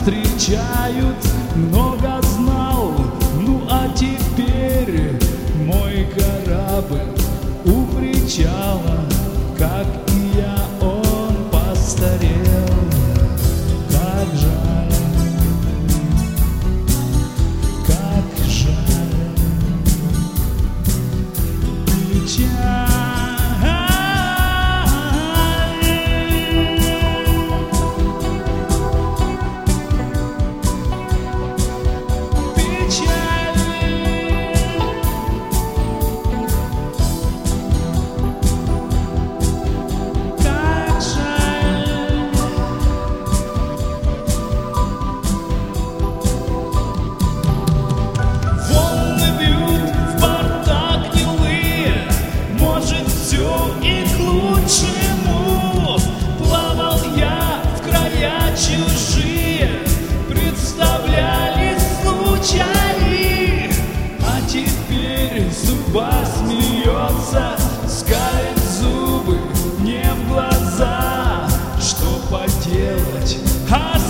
встречают, много знал, ну а теперь мой корабль у причала, как и я, он постарел. Как жаль, как жаль, печаль. Плавал я в края чужие, представляли случаи, а теперь судьба смеется, скалит зубы мне в глаза. Что поделать?